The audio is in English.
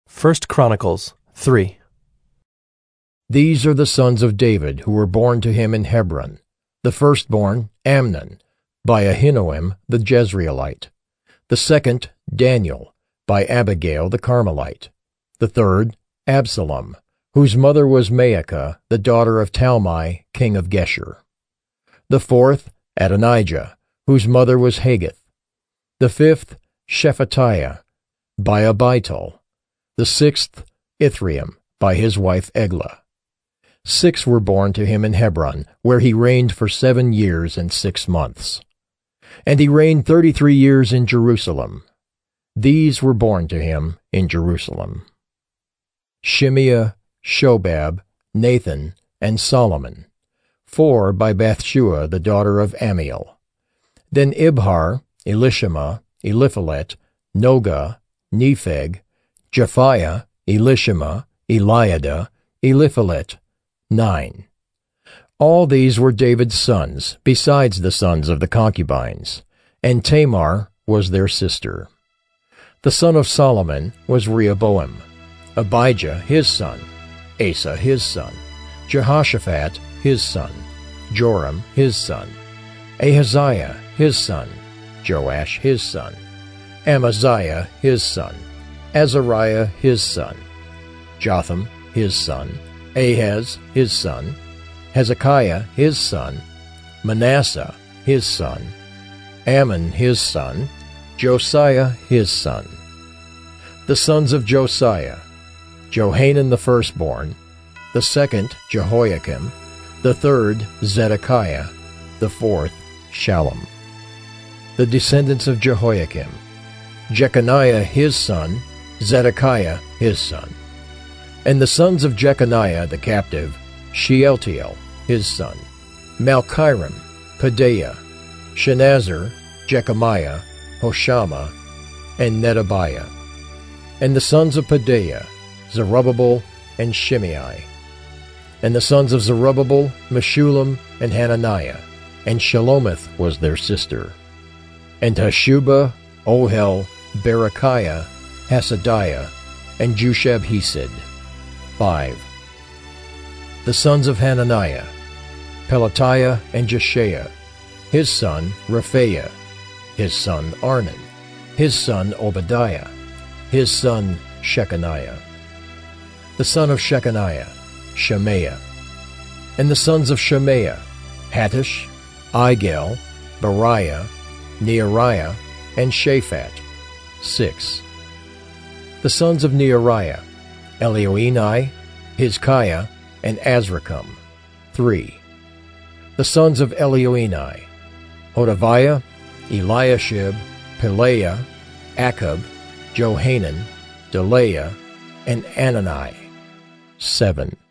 1 Chronicles 3. These are the sons of David who were born to him in Hebron. The firstborn, Amnon, by Ahinoam the Jezreelite. The second, Daniel, by Abigail the Carmelite. The third, Absalom, whose mother was Maacah, the daughter of Talmai, king of Geshur. The fourth, Adonijah, whose mother was Haggith. The fifth, Shephatiah, by Abital. The sixth, Ithream, by his wife Eglah. 6 were born to him in Hebron, where he reigned for 7 years and 6 months. And he reigned 33 years in Jerusalem. These were born to him in Jerusalem: Shimeah, Shobab, Nathan, and Solomon. 4 by Bathshua the daughter of Ammiel. Then Ibhar, Elishama, Eliphalet, Nogah, Nepheg, Japhiah, Elishama, Eliada, Eliphalet, 9. All these were David's sons, besides the sons of the concubines, and Tamar was their sister. The son of Solomon was Rehoboam, Abijah his son, Asa his son, Jehoshaphat his son, Joram his son, Ahaziah his son, Joash his son, Amaziah his son, Azariah his son, Jotham his son, Ahaz his son, Hezekiah his son, Manasseh his son, Ammon his son, Josiah his son. The sons of Josiah: Johanan the firstborn, the second Jehoiakim, the third Zedekiah, the fourth Shallum. The descendants of Jehoiakim: Jeconiah his son, Zedekiah his son. And the sons of Jeconiah the captive: Shealtiel his son, Malchiram, Pedaiah, Shenazar, Jechemiah, Hoshama, and Nedabiah. And the sons of Pedaiah: Zerubbabel and Shimei. And the sons of Zerubbabel: Meshullam and Hananiah, and Shelomith was their sister. And Hashubah, Ohel, Berechiah, Hasadiah, and Jushab-Hesed, 5. The sons of Hananiah: Pelatiah and Jeshaiah, his son Rephaiah, his son Arnan, his son Obadiah, his son Shechaniah. The son of Shechaniah: Shemaiah. And the sons of Shemaiah: Hattush, Igal, Bariah, Neariah, and Shaphat, 6. The sons of Neariah: Elioenai, Hizkiah, and Azrikam, 3. The sons of Elioenai: Hodaviah, Eliashib, Pelaiah, Akab, Johanan, Delaiah, and Anani, 7.